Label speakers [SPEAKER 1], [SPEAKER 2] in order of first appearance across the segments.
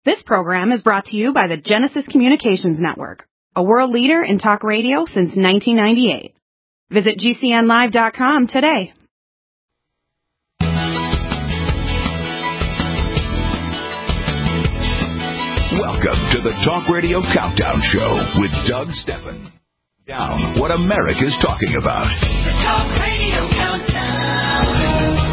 [SPEAKER 1] This program is brought to you by the Genesis Communications Network, a world leader in talk radio since 1998. Visit GCNlive.com today.
[SPEAKER 2] Welcome to the Talk Radio Countdown Show with Doug Steffen. Down what America's talking about.
[SPEAKER 3] The Talk Radio Countdown.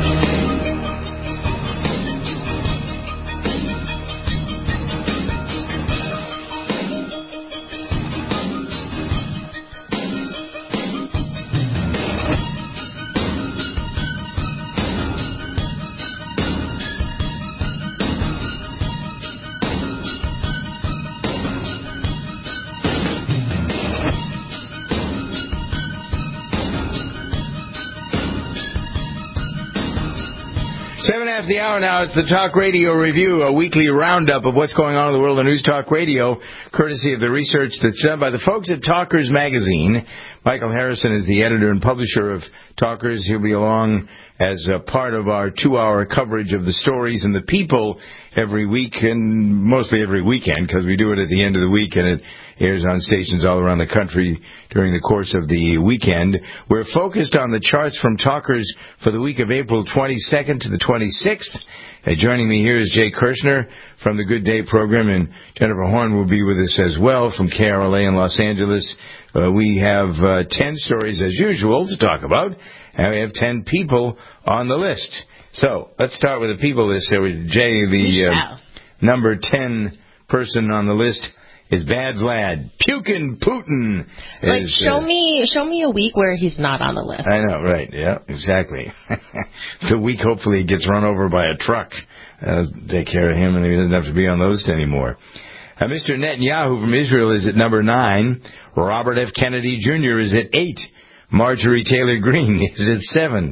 [SPEAKER 4] The hour now. It's the Talk Radio Review, a weekly roundup of what's going on in the world of News Talk Radio, courtesy of the research that's done by the folks at Talkers Magazine. Michael Harrison is the editor and publisher of Talkers. He'll be along as a part of our 2-hour coverage of the stories and the people every week, and mostly every weekend, because we do it at the end of the week, and it airs on stations all around the country during the course of the weekend. We're focused on the charts from Talkers for the week of April 22nd to the 26th. Joining me here is Jay Kirshner from the Good Day program, and Jennifer Horn will be with us as well from KRLA in Los Angeles. We have 10 stories as usual to talk about, and we have 10 people on the list. So let's start with the people list. There was Jay, the number 10 person on the list is Bad Vlad. Pukin' Putin.
[SPEAKER 5] Show me a week where he's not on the list.
[SPEAKER 4] I know, right. Yeah, exactly. The week hopefully he gets run over by a truck. That'll take care of him, and he doesn't have to be on the list anymore. Mr. Netanyahu from Israel is at number 9. Robert F. Kennedy Jr. is at 8. Marjorie Taylor Greene is at 7.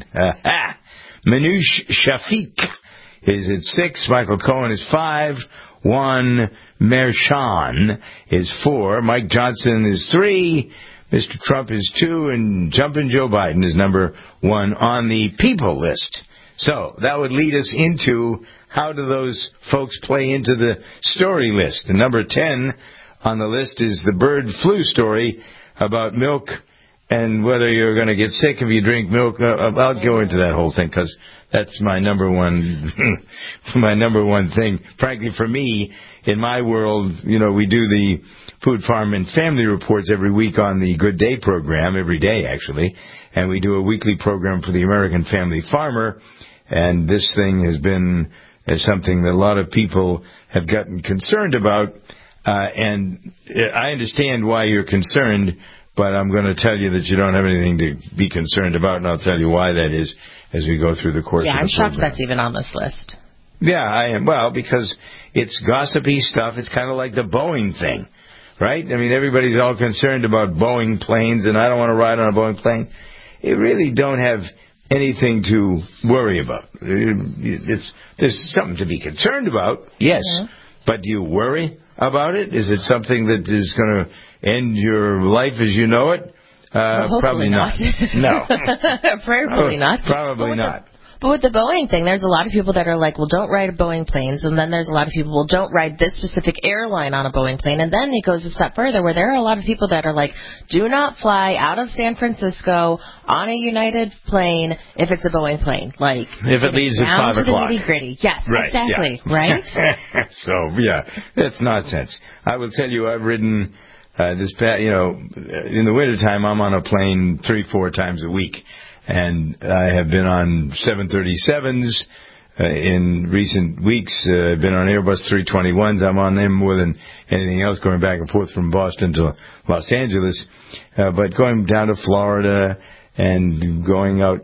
[SPEAKER 4] Manoush Shafik is at 6. Michael Cohen is 5. Juan Merchan is 4. Mike Johnson is 3. Mr. Trump is 2. And Jumpin' Joe Biden is number 1 on the people list. So that would lead us into how do those folks play into the story list. And number 10 on the list is the bird flu story about milk and whether you're going to get sick if you drink milk. I'll go into that whole thing because that's my number one thing. Frankly, for me, in my world, we do the Food, Farm, and Family reports every week on the Good Day program, every day, actually. And we do a weekly program for the American Family Farmer. And this thing has been something that a lot of people have gotten concerned about. And I understand why you're concerned, but I'm going to tell you that you don't have anything to be concerned about, and I'll tell you why that is as we go through the course of the program.
[SPEAKER 5] I'm shocked that's even on this list.
[SPEAKER 4] Yeah, I am. Well, because it's gossipy stuff. It's kind of like the Boeing thing, right? I mean, everybody's all concerned about Boeing planes, and I don't want to ride on a Boeing plane. You really don't have anything to worry about. There's something to be concerned about, yes, but do you worry about it? Is it something that is going to end your life as you know it? Probably not. No.
[SPEAKER 5] Prayerfully not.
[SPEAKER 4] Probably not.
[SPEAKER 5] But with the Boeing thing, there's a lot of people that are like, well, don't ride Boeing planes. And then there's a lot of people, well, don't ride this specific airline on a Boeing plane. And then it goes a step further where there are a lot of people that are like, do not fly out of San Francisco on a United plane if it's a Boeing plane. Like,
[SPEAKER 4] if it leaves at 5 o'clock.
[SPEAKER 5] The nitty-gritty. Yes,
[SPEAKER 4] right,
[SPEAKER 5] exactly.
[SPEAKER 4] Yeah.
[SPEAKER 5] Right?
[SPEAKER 4] So, yeah, that's nonsense. I will tell you, I've ridden in the wintertime, I'm on a plane 3-4 times a week. And I have been on 737s in recent weeks. I've been on Airbus 321s. I'm on them more than anything else, going back and forth from Boston to Los Angeles. But going down to Florida and going out,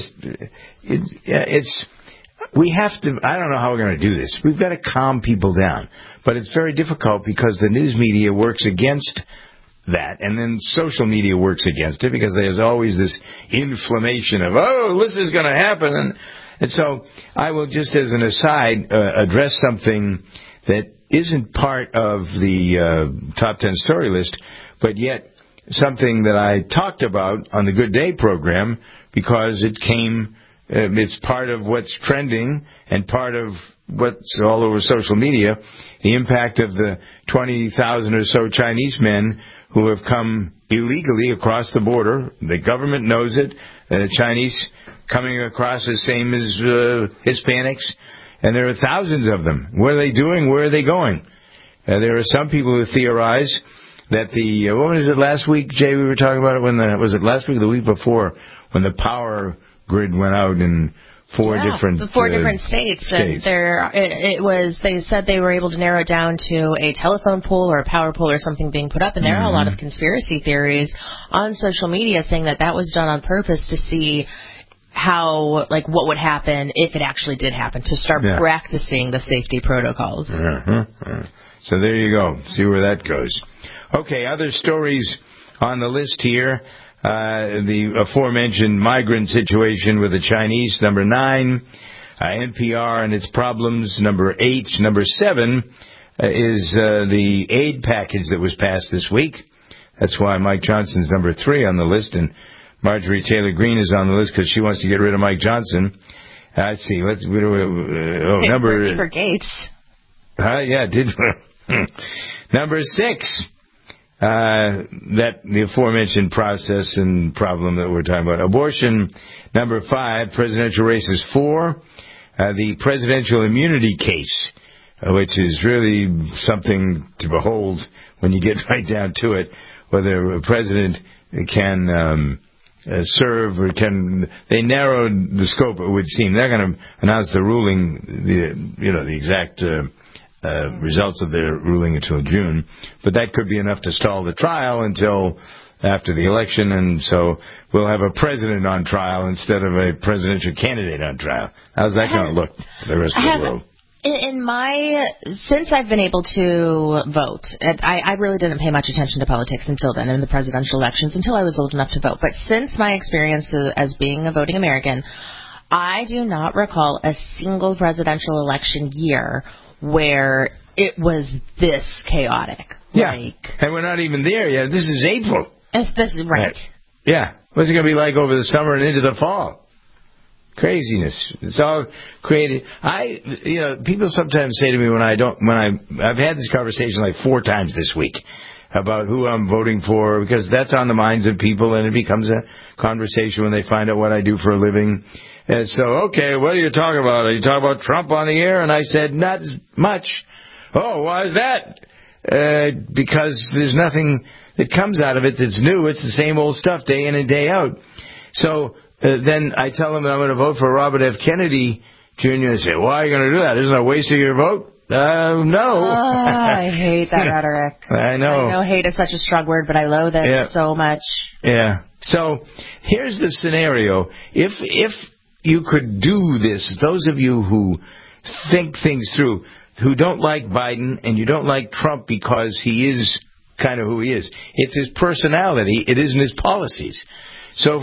[SPEAKER 4] we have to, I don't know how we're going to do this. We've got to calm people down. But it's very difficult because the news media works against that, and then social media works against it because there's always this inflammation of, this is going to happen. And so I will just as an aside address something that isn't part of the top 10 story list, but yet something that I talked about on the Good Day program because it's part of what's trending and part of what's all over social media, the impact of the 20,000 or so Chinese men who have come illegally across the border. The government knows it. The Chinese coming across the same as Hispanics, and there are thousands of them. What are they doing? Where are they going? There are some people who theorize that what was it last week, Jay? We were talking about it was it last week or the week before when the power grid went out in four different
[SPEAKER 5] states. And they said they were able to narrow it down to a telephone pole or a power pole or something being put up. And there are a lot of conspiracy theories on social media saying that was done on purpose to see how, what would happen if it actually did happen, to start practicing the safety protocols.
[SPEAKER 4] So there you go. See where that goes. Okay, other stories on the list here. The aforementioned migrant situation with the Chinese, number 9. NPR and its problems, number 8. Number 7 is the aid package that was passed this week. That's why Mike Johnson's number 3 on the list, and Marjorie Taylor Greene is on the list because she wants to get rid of Mike Johnson. Let's see. Number
[SPEAKER 5] for Gates.
[SPEAKER 4] Number 6. That the aforementioned process and problem that we're talking about. Abortion, number 5. Presidential races, 4. The presidential immunity case, which is really something to behold when you get right down to it, whether a president can serve or can. They narrowed the scope, it would seem. They're going to announce the ruling, the exact results of their ruling until June, but that could be enough to stall the trial until after the election, and so we'll have a president on trial instead of a presidential candidate on trial. How's that going to look for the rest of the world?
[SPEAKER 5] Since I've been able to vote, I really didn't pay much attention to politics until then, in the presidential elections, until I was old enough to vote. But since my experience as being a voting American, I do not recall a single presidential election year where it was this chaotic.
[SPEAKER 4] Yeah, and we're not even there yet. This is April.
[SPEAKER 5] Right.
[SPEAKER 4] Yeah. What's it going to be like over the summer and into the fall? Craziness. It's all created. People sometimes say to me I've had this conversation like 4 times this week about who I'm voting for, because that's on the minds of people, and it becomes a conversation when they find out what I do for a living. And so, okay, what are you talking about? Are you talking about Trump on the air? And I said, not as much. Oh, why is that? Because there's nothing that comes out of it that's new. It's the same old stuff day in and day out. So then I tell them that I'm going to vote for Robert F. Kennedy Jr. and say, why are you going to do that? Isn't that a waste of your vote? No.
[SPEAKER 5] I hate that rhetoric.
[SPEAKER 4] I know.
[SPEAKER 5] I know hate is such a strong word, but I loathe it so much.
[SPEAKER 4] Yeah. So here's the scenario. If you could do this, those of you who think things through, who don't like Biden and you don't like Trump because he is kind of who he is. It's his personality. It isn't his policies. So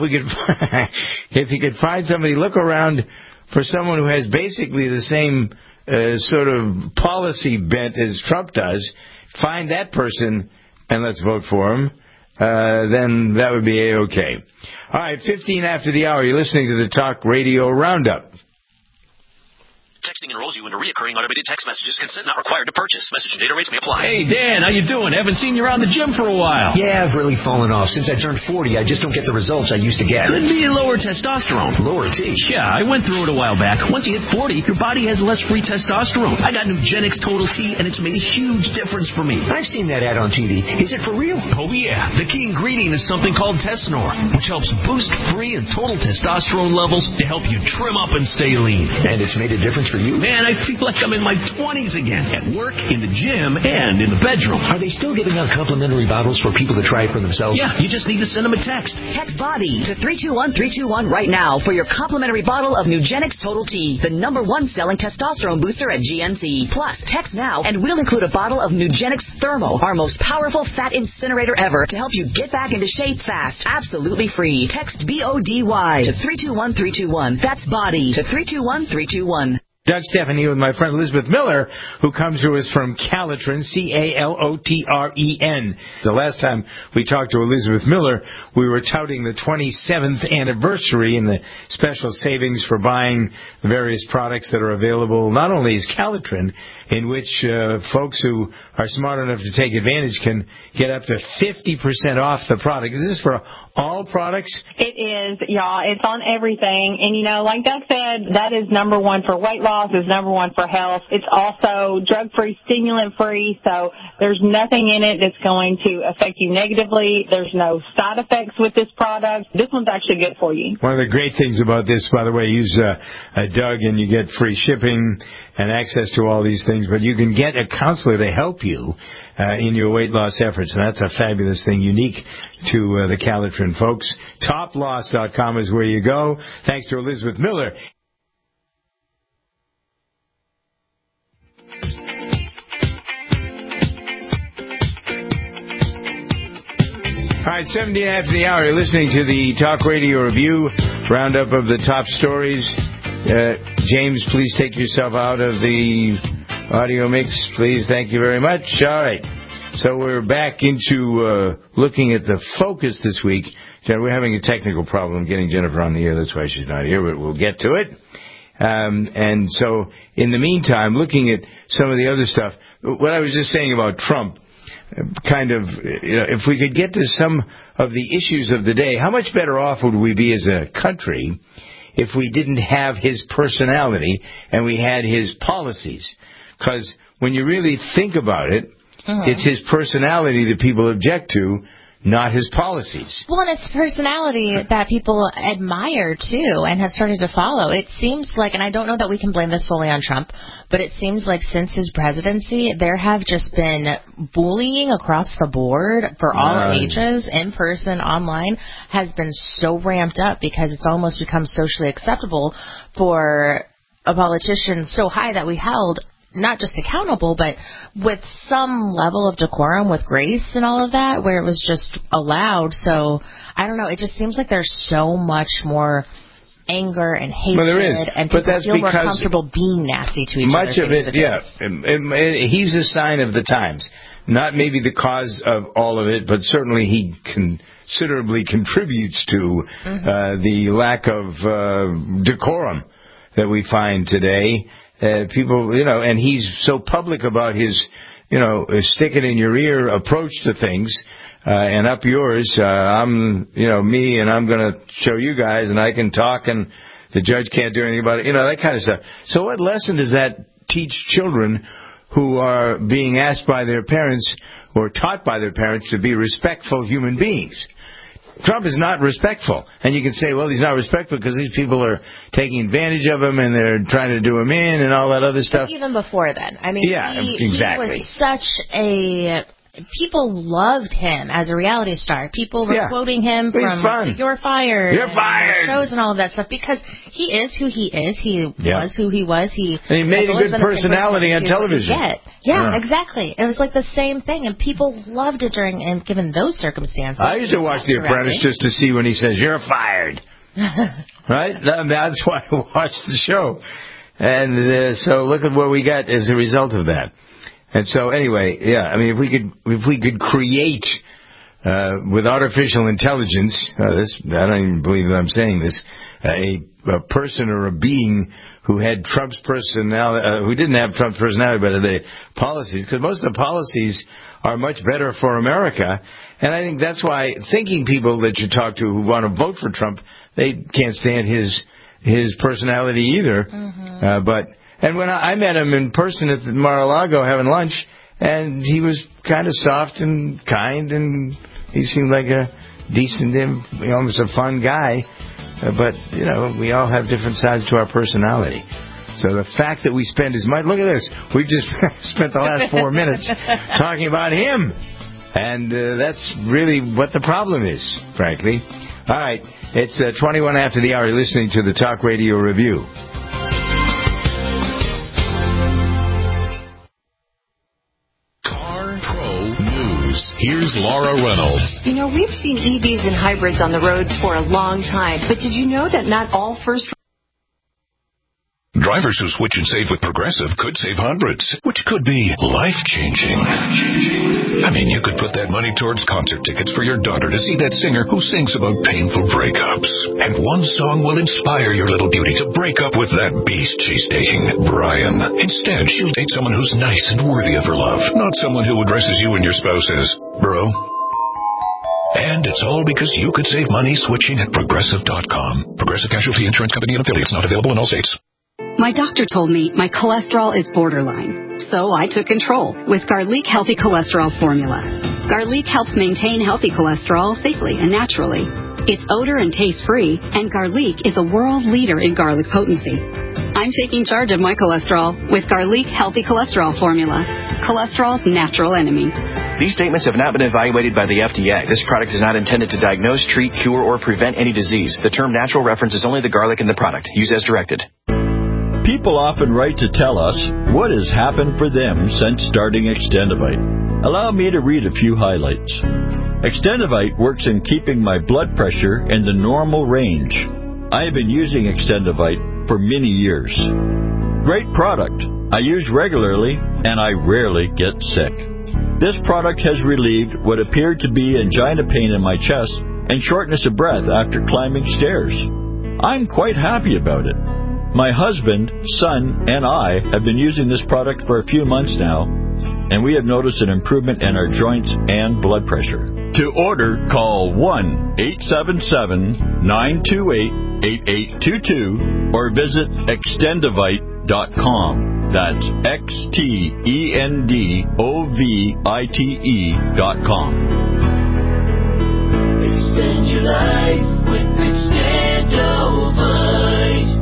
[SPEAKER 4] if you could find somebody, look around for someone who has basically the same sort of policy bent as Trump does, find that person and let's vote for him. Then that would be A-okay. All right, 15 after the hour. You're listening to the Talk Radio Roundup.
[SPEAKER 6] Texting enrolls you into reoccurring automated text messages. Consent not required to purchase. Message and data rates may apply.
[SPEAKER 7] Hey, Dan, how you doing? Haven't seen you around the gym for a while.
[SPEAKER 8] Yeah, I've really fallen off. Since I turned 40, I just don't get the results I used to get.
[SPEAKER 7] Could be lower testosterone.
[SPEAKER 8] Lower T?
[SPEAKER 7] Yeah, I went through it a while back. Once you hit 40, your body has less free testosterone. I got Nugenix Total T, and it's made a huge difference for me.
[SPEAKER 8] I've seen that ad on TV. Is it for real?
[SPEAKER 7] Oh, yeah. The key ingredient is something called Tesnor, which helps boost free and total testosterone levels to help you trim up and stay lean.
[SPEAKER 8] And it's made a difference for you?
[SPEAKER 7] Man, I feel like I'm in my 20s again, at work, in the gym, and in the bedroom.
[SPEAKER 8] Are they still giving out complimentary bottles for people to try it for themselves?
[SPEAKER 7] Yeah, you just need to send them a text.
[SPEAKER 9] Text BODY to 321321 right now for your complimentary bottle of Nugenix Total T, the #1 selling testosterone booster at GNC. Plus, text now and we'll include a bottle of Nugenix Thermo, our most powerful fat incinerator ever, to help you get back into shape fast, absolutely free. Text BODY to 321321. That's BODY to 321321.
[SPEAKER 4] Doug Stephan here with my friend Elizabeth Miller, who comes to us from Calotren, Calotren. The last time we talked to Elizabeth Miller, we were touting the 27th anniversary and the special savings for buying the various products that are available. Not only is Calotren, in which folks who are smart enough to take advantage can get up to 50% off the product. Is this for all products?
[SPEAKER 10] It is, y'all. It's on everything. And, like Doug said, that is number one for weight loss, is number one for health. It's also drug-free, stimulant-free, so there's nothing in it that's going to affect you negatively. There's no side effects with this product. This one's actually good for you.
[SPEAKER 4] One of the great things about this, by the way, use Doug and you get free shipping and access to all these things, but you can get a counselor to help you in your weight loss efforts, and that's a fabulous thing, unique to the Calotren folks. Toploss.com is where you go. Thanks to Elizabeth Miller. All right, 17 after the hour. You're listening to the Talk Radio Review roundup of the top stories. James, please take yourself out of the audio mix, please. Thank you very much. All right. So we're back into looking at the focus this week. We're having a technical problem getting Jennifer on the air. That's why she's not here, but we'll get to it. And so in the meantime, looking at some of the other stuff, what I was just saying about Trump, kind of, if we could get to some of the issues of the day, how much better off would we be as a country if we didn't have his personality and we had his policies? Because when you really think about it, it's his personality that people object to, not his policies.
[SPEAKER 5] Well, and it's personality that people admire, too, and have started to follow. It seems like, and I don't know that we can blame this solely on Trump, but it seems like since his presidency, there have just been bullying across the board for all ages, in person, online, has been so ramped up because it's almost become socially acceptable for a politician so high that we held not just accountable, but with some level of decorum, with grace and all of that, where it was just allowed. So, I don't know, it just seems like there's so much more anger and hatred,
[SPEAKER 4] well, there is.
[SPEAKER 5] And people
[SPEAKER 4] feel
[SPEAKER 5] more comfortable being nasty to each other.
[SPEAKER 4] Much of it, he's a sign of the times. Not maybe the cause of all of it, but certainly he considerably contributes to the lack of decorum that we find today. People, and he's so public about his, stick it in your ear approach to things, and up yours. I'm, me, and I'm going to show you guys, and I can talk, and the judge can't do anything about it. That kind of stuff. So what lesson does that teach children who are being asked by their parents or taught by their parents to be respectful human beings? Trump is not respectful. And you can say, well, he's not respectful because these people are taking advantage of him and they're trying to do him in and all that other stuff.
[SPEAKER 5] But even before then. I mean,
[SPEAKER 4] exactly.
[SPEAKER 5] He was such a... People loved him as a reality star. People were quoting him from "You're fired,"
[SPEAKER 4] "You're fired,"
[SPEAKER 5] shows and all of that stuff because he is who he is. He was who he was.
[SPEAKER 4] And he made a good personality on television.
[SPEAKER 5] Yeah, exactly. It was like the same thing, and people loved it during and given those circumstances.
[SPEAKER 4] I used to watch The Apprentice just to see when he says "You're fired," right? That's why I watched the show, and so look at what we got as a result of that. And so, anyway, I mean, if we could create with artificial intelligence, I don't even believe that I'm saying this, a person or a being who had Trump's personality, who didn't have Trump's personality, but the policies, because most of the policies are much better for America. And I think that's why thinking people that you talk to who want to vote for Trump, they can't stand his personality either. And when I met him in person at the Mar-a-Lago having lunch, and he was kind of soft and kind, and he seemed like a decent, almost a fun guy. But, we all have different sides to our personality. So the fact that we spend as much... Look at this. We've just spent the last 4 minutes talking about him. And that's really what the problem is, frankly. All right. It's 21 after the hour. You're listening to the Talk Radio Review.
[SPEAKER 11] Here's Laura Reynolds.
[SPEAKER 12] We've seen EVs and hybrids on the roads for a long time, but did you know that not all first...
[SPEAKER 2] Drivers who switch and save with Progressive could save hundreds, which could be life-changing. I mean, you could put that money towards concert tickets for your daughter to see that singer who sings about painful breakups. And one song will inspire your little beauty to break up with that beast she's dating, Brian. Instead, she'll date someone who's nice and worthy of her love, not someone who addresses you and your spouse as bro. And it's all because you could save money switching at Progressive.com. Progressive Casualty Insurance Company and affiliates, not available in all states.
[SPEAKER 13] My doctor told me my cholesterol is borderline, so I took control with Garlic Healthy Cholesterol Formula. Garlic helps maintain healthy cholesterol safely and naturally. It's odor and taste-free, and Garlic is a world leader in garlic potency. I'm taking charge of my cholesterol with Garlic Healthy Cholesterol Formula, cholesterol's natural enemy.
[SPEAKER 8] These statements have not been evaluated by the FDA. This product is not intended to diagnose, treat, cure, or prevent any disease. The term natural references only the garlic in the product. Use as directed.
[SPEAKER 14] People often write to tell us what has happened for them since starting Extendivite. Allow me to read a few highlights. Extendivite works in keeping my blood pressure in the normal range. I have been using Extendivite for many years. Great product. I use regularly, and I rarely get sick. This product has relieved what appeared to be angina pain in my chest and shortness of breath after climbing stairs. I'm quite happy about it. My husband, son, and I have been using this product for a few months now, and we have noticed an improvement in our joints and blood pressure. To order, call 1-877-928-8822 or visit Extendivite.com. That's XTENDOVITE.com.
[SPEAKER 3] Extend your life with Extendovite.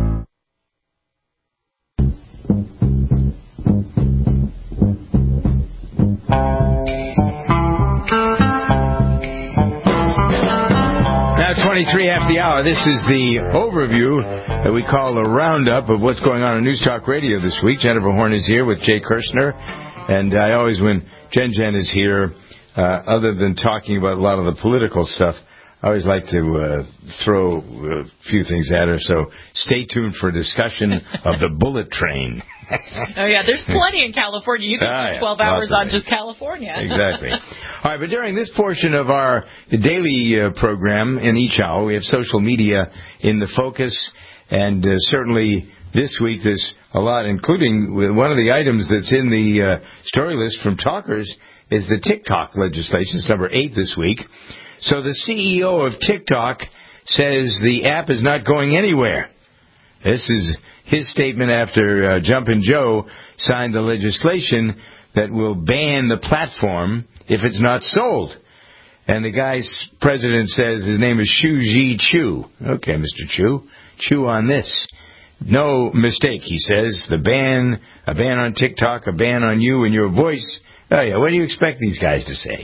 [SPEAKER 4] Now 23 after the hour. This is the overview that we call a roundup of what's going on News Talk Radio this week. Jennifer Horn is here with Jay Kirshner. And I always, when Jen is here, other than talking about a lot of the political stuff, I always like to throw a few things at her. So stay tuned for a discussion of the bullet train.
[SPEAKER 15] Oh, yeah, there's plenty in California. You can do 12 hours on just California.
[SPEAKER 4] Exactly. All right, but during this portion of our daily program in each hour, we have social media in the focus, and certainly this week there's a lot, including one of the items that's in the story list from Talkers is the TikTok legislation. It's number 8 this week. So the CEO of TikTok says the app is not going anywhere. This is his statement after Jumpin' Joe signed the legislation that will ban the platform if it's not sold. And the guy's president says his name is Shu Chu. Okay, Mr. Chu, chew on this. No mistake, he says. A ban on TikTok, a ban on you and your voice. Oh, yeah, what do you expect these guys to say?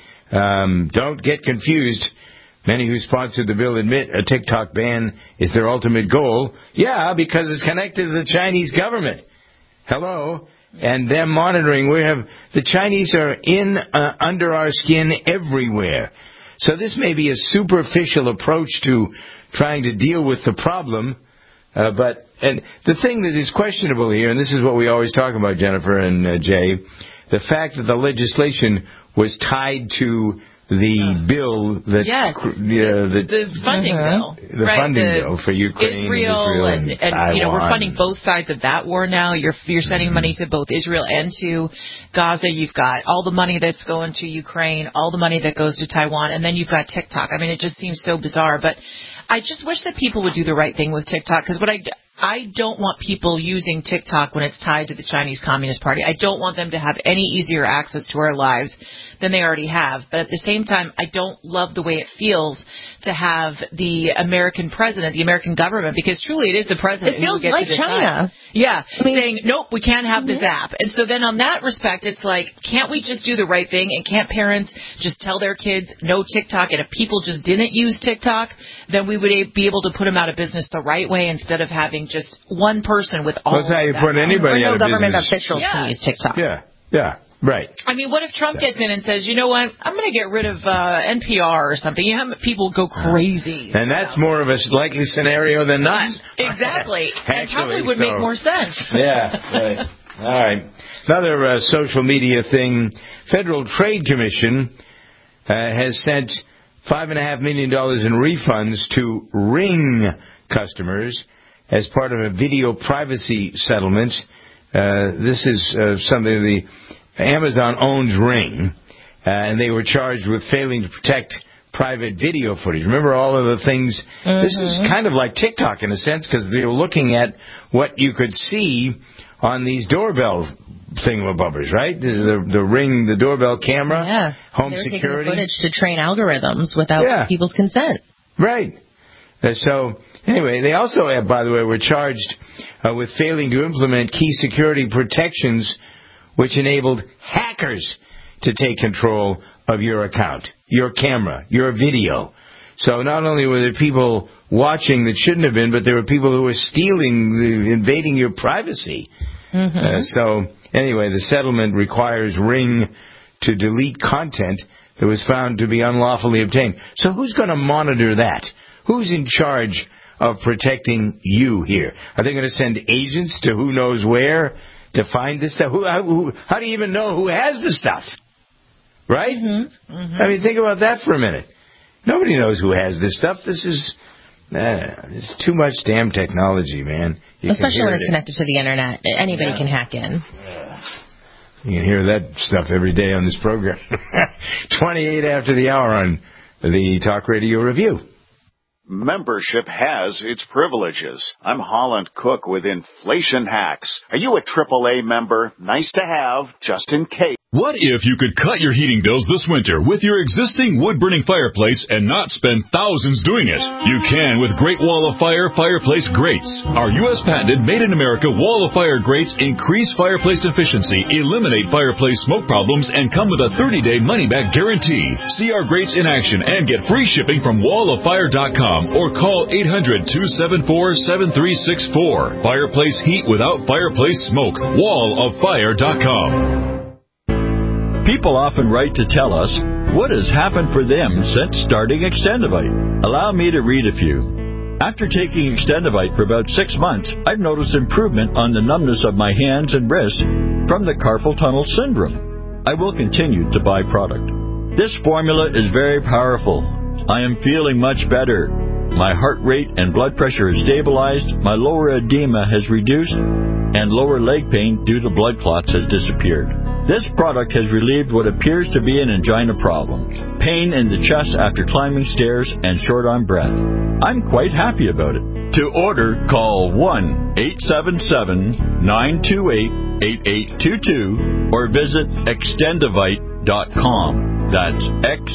[SPEAKER 4] Don't get confused. Many who sponsored the bill admit a TikTok ban is their ultimate goal. Yeah, because it's connected to the Chinese government. Hello? And them monitoring. The Chinese are in under our skin everywhere. So this may be a superficial approach to trying to deal with the problem. But the thing that is questionable here, and this is what we always talk about, Jennifer and Jay, the fact that the legislation was tied to the bill that
[SPEAKER 15] the funding bill,
[SPEAKER 4] the funding bill for Ukraine,
[SPEAKER 15] Israel and
[SPEAKER 4] Taiwan.
[SPEAKER 15] We're funding both sides of that war now. You're sending money to both Israel and to Gaza. You've got all the money that's going to Ukraine, all the money that goes to Taiwan, and then you've got TikTok. I mean, it just seems so bizarre. But I just wish that people would do the right thing with TikTok, because I don't want people using TikTok when it's tied to the Chinese Communist Party. I don't want them to have any easier access to our lives than they already have. But at the same time, I don't love the way it feels to have the American president, the American government, because truly it is the president who gets to decide. It feels like China. Yeah, saying, nope, we can't have this app. And so then on that respect, it's like, can't we just do the right thing? And can't parents just tell their kids no TikTok? And if people just didn't use TikTok, then we would be able to put them out of business the right way instead of having just one person with all
[SPEAKER 4] That's how you put anybody out of business.
[SPEAKER 5] No government officials can use TikTok.
[SPEAKER 4] Yeah. Right.
[SPEAKER 15] I mean, what if Trump gets in and says, you know what, I'm going to get rid of NPR or something? You have people go crazy.
[SPEAKER 4] And that's more of a likely scenario than not.
[SPEAKER 15] Exactly.
[SPEAKER 4] Actually,
[SPEAKER 15] and probably would make more sense.
[SPEAKER 4] Yeah. Right. All right. Another social media thing. Federal Trade Commission has sent $5.5 million in refunds to Ring customers as part of a video privacy settlement. This is something the Amazon owns Ring, and they were charged with failing to protect private video footage. Remember all of the things? Mm-hmm. This is kind of like TikTok in a sense, because they were looking at what you could see on these doorbell thingamabobbers, right? The Ring, the doorbell camera, home
[SPEAKER 5] security.
[SPEAKER 4] They were
[SPEAKER 5] taking the footage to train algorithms without people's consent.
[SPEAKER 4] Right. So, anyway, they also, by the way, were charged with failing to implement key security protections which enabled hackers to take control of your account, your camera, your video. So not only were there people watching that shouldn't have been, but there were people who were invading your privacy. Mm-hmm. So, anyway, the settlement requires Ring to delete content that was found to be unlawfully obtained. So who's going to monitor that? Who's in charge of protecting you here? Are they going to send agents to who knows where to find this stuff? How do you even know who has the stuff? Right? Mm-hmm. Mm-hmm. I mean, think about that for a minute. Nobody knows who has this stuff. This is it's too much damn technology, man.
[SPEAKER 5] Especially when it's connected to the internet. Anybody can hack in.
[SPEAKER 4] You can hear that stuff every day on this program. 28 after the hour on the Talk Radio Review.
[SPEAKER 16] Membership has its privileges. I'm Holland Cook with Inflation Hacks. Are you a AAA member? Nice to have, just in case.
[SPEAKER 11] What if you could cut your heating bills this winter with your existing wood-burning fireplace and not spend thousands doing it? You can with Great Wall of Fire fireplace grates. Our U.S. patented made-in-America Wall of Fire grates increase fireplace efficiency, eliminate fireplace smoke problems, and come with a 30-day money-back guarantee. See our grates in action and get free shipping from walloffire.com or call 800-274-7364. Fireplace heat without fireplace smoke. walloffire.com.
[SPEAKER 14] People often write to tell us what has happened for them since starting Extendivite. Allow me to read a few. After taking Extendivite for about 6 months, I've noticed improvement on the numbness of my hands and wrists from the carpal tunnel syndrome. I will continue to buy product. This formula is very powerful. I am feeling much better. My heart rate and blood pressure is stabilized, my lower edema has reduced, and lower leg pain due to blood clots has disappeared. This product has relieved what appears to be an angina problem, pain in the chest after climbing stairs, and short on breath. I'm quite happy about it. To order, call 1-877-928-8822 or visit Extendivite.com. That's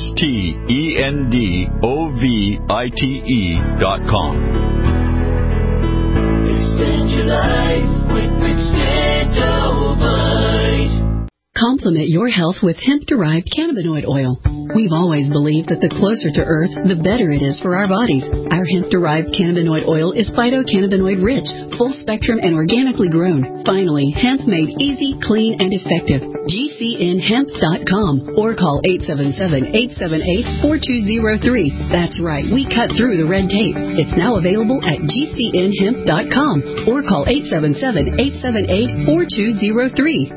[SPEAKER 14] Extendovite.com.
[SPEAKER 3] Extend your life with Extendovite.
[SPEAKER 17] Complement your health with hemp-derived cannabinoid oil. We've always believed that the closer to Earth, the better it is for our bodies. Our hemp-derived cannabinoid oil is phytocannabinoid-rich, full-spectrum, and organically grown. Finally, hemp made easy, clean, and effective. GCNhemp.com or call 877-878-4203. That's right, we cut through the red tape. It's now available at GCNhemp.com or call 877-878-4203.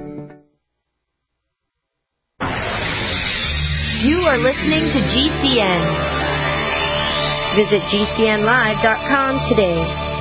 [SPEAKER 18] You are listening to GCN. Visit GCNlive.com today.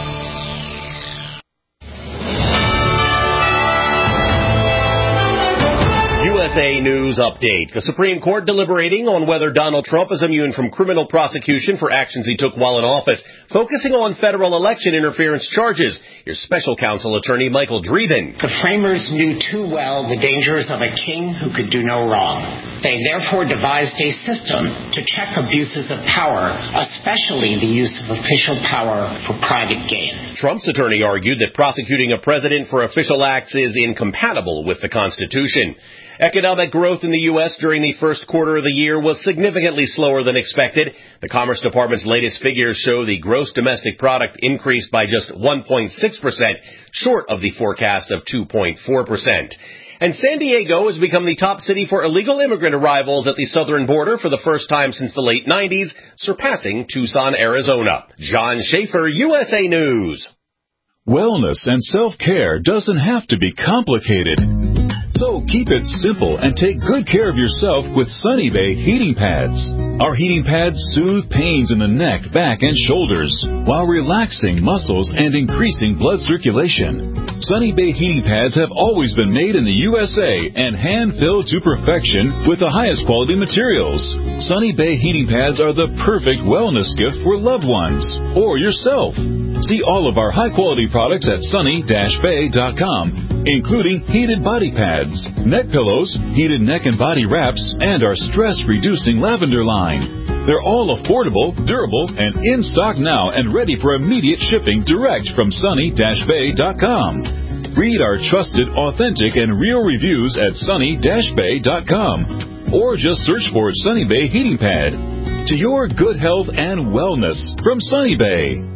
[SPEAKER 19] USA News Update. The Supreme Court deliberating on whether Donald Trump is immune from criminal prosecution for actions he took while in office, focusing on federal election interference charges. Here's special counsel attorney Michael Dreeben.
[SPEAKER 20] The framers knew too well the dangers of a king who could do no wrong. They therefore devised a system to check abuses of power, especially the use of official power for private gain.
[SPEAKER 19] Trump's attorney argued that prosecuting a president for official acts is incompatible with the Constitution. Economic growth in the U.S. during the first quarter of the year was significantly slower than expected. The Commerce Department's latest figures show the gross domestic product increased by just 1.6%, short of the forecast of 2.4%. And San Diego has become the top city for illegal immigrant arrivals at the southern border for the first time since the late 90s, surpassing Tucson, Arizona. John Schaefer, USA News.
[SPEAKER 11] Wellness and self-care doesn't have to be complicated. So keep it simple and take good care of yourself with Sunny Bay heating pads. Our heating pads soothe pains in the neck, back, and shoulders while relaxing muscles and increasing blood circulation. Sunny Bay heating pads have always been made in the USA and hand-filled to perfection with the highest quality materials. Sunny Bay heating pads are the perfect wellness gift for loved ones or yourself. See all of our high-quality products at sunny-bay.com, including heated body pads, neck pillows, heated neck and body wraps, and our stress-reducing lavender line. They're all affordable, durable, and in stock now and ready for immediate shipping direct from sunny-bay.com. Read our trusted, authentic, and real reviews at sunny-bay.com, or just search for Sunny Bay Heating Pad. To your good health and wellness from Sunny Bay.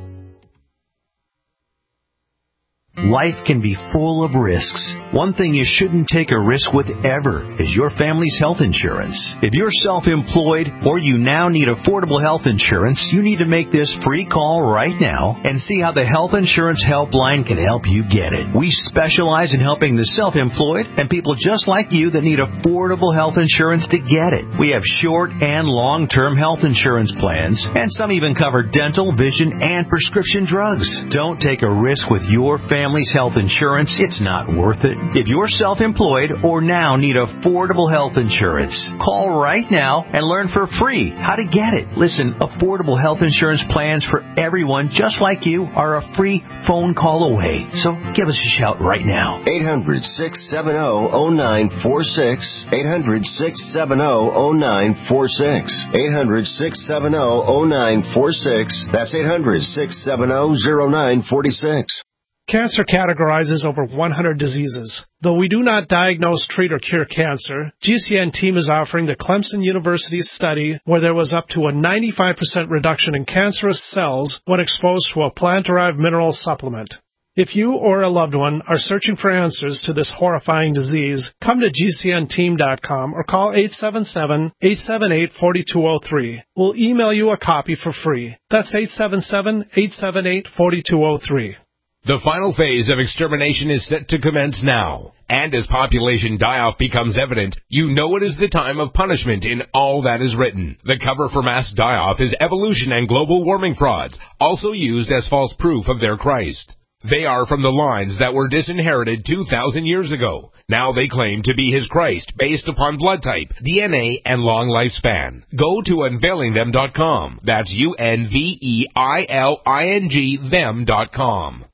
[SPEAKER 21] Life can be full of risks. One thing you shouldn't take a risk with ever is your family's health insurance. If you're self-employed or you now need affordable health insurance, you need to make this free call right now and see how the Health Insurance Helpline can help you get it. We specialize in helping the self-employed and people just like you that need affordable health insurance to get it. We have short and long-term health insurance plans, and some even cover dental, vision, and prescription drugs. Don't take a risk with your family's health insurance. It's not worth it. If you're self-employed or now need affordable health insurance, call right now and learn for free how to get it. Listen, affordable health insurance plans for everyone just like you are a free phone call away. So give us a shout right now.
[SPEAKER 22] 800-670-0946. 800-670-0946. 800-670-0946. That's 800-670-0946.
[SPEAKER 23] Cancer categorizes over 100 diseases. Though we do not diagnose, treat, or cure cancer, GCN team is offering the Clemson University study where there was up to a 95% reduction in cancerous cells when exposed to a plant-derived mineral supplement. If you or a loved one are searching for answers to this horrifying disease, come to GCNteam.com or call 877-878-4203. We'll email you a copy for free. That's 877-878-4203.
[SPEAKER 24] The final phase of extermination is set to commence now. And as population die-off becomes evident, you know it is the time of punishment in all that is written. The cover for mass die-off is evolution and global warming frauds, also used as false proof of their Christ. They are from the lines that were disinherited 2,000 years ago. Now they claim to be his Christ based upon blood type, DNA, and long lifespan. Go to unveilingthem.com. That's UNVEILING them.com.